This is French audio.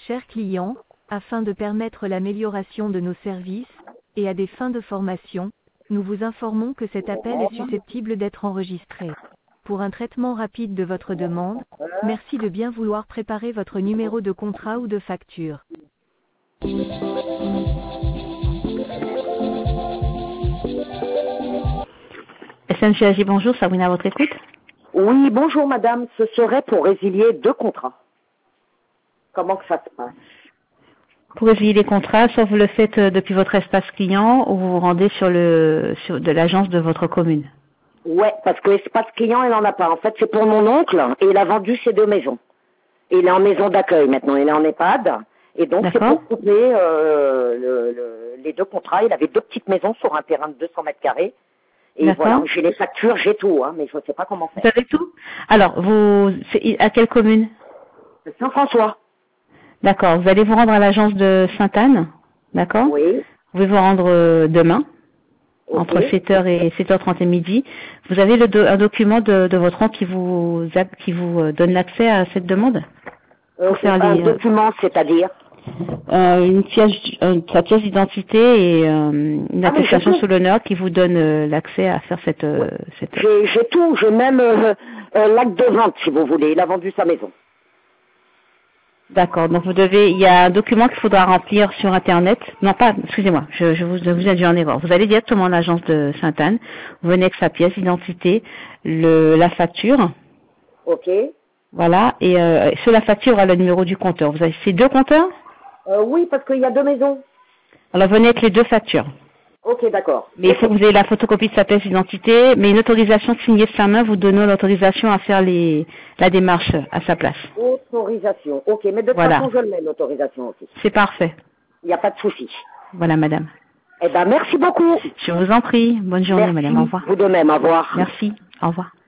Chers clients, afin de permettre l'amélioration de nos services, et à des fins de formation, nous vous informons que cet appel est susceptible d'être enregistré. Pour un traitement rapide de votre demande, merci de bien vouloir préparer votre numéro de contrat ou de facture. SNCAJ, bonjour, Sabrina à votre écoute. Oui, bonjour madame, ce serait pour résilier 2 contrats. Comment que ça se passe? Pour résilier les contrats, soit vous le faites depuis votre espace client ou vous vous rendez sur de l'agence de votre commune. Ouais, parce que espace client, il n'en a pas. En fait, c'est pour mon oncle et il a vendu ses 2 maisons. Et il est en maison d'accueil maintenant, il est en EHPAD. Et donc, c'est pour coupler les 2 contrats. Il avait 2 petites maisons sur un terrain de 200 mètres carrés. Et voilà, j'ai les factures, j'ai tout, hein, mais je ne sais pas comment faire. Vous avez tout? Alors, c'est à quelle commune? Saint-François. D'accord. Vous allez vous rendre à l'agence de Sainte-Anne. D'accord? Oui. Vous pouvez vous rendre demain, entre 7h et 7h30 et midi. Vous avez un document de votre oncle qui vous donne l'accès à cette demande? Un document, c'est-à-dire? Sa pièce d'identité et une attestation sous l'honneur qui vous donne l'accès à faire cette... J'ai tout, j'ai même l'acte de vente, si vous voulez. Il a vendu sa maison. D'accord, donc il y a un document qu'il faudra remplir sur Internet. Non, pas, excusez-moi, je vous ai dû en erreur. Vous allez directement à l'agence de Sainte-Anne, vous venez avec sa pièce d'identité, la facture. Ok. Voilà, et sur la facture, il y aura le numéro du compteur. Vous avez ces 2 compteurs? Oui, parce qu'il y a 2 maisons. Alors venez avec les 2 factures. Ok, d'accord. Mais il faut que vous ayez la photocopie de sa pièce d'identité, mais une autorisation signée de sa main vous donnant l'autorisation à faire la démarche à sa place. Autorisation. Ok, mais de toute façon, je le mets, l'autorisation aussi. C'est parfait. Il n'y a pas de souci. Voilà, madame. Eh ben, merci beaucoup. Je vous en prie. Bonne journée, madame. Au revoir. Vous de même, au revoir. Merci. Au revoir.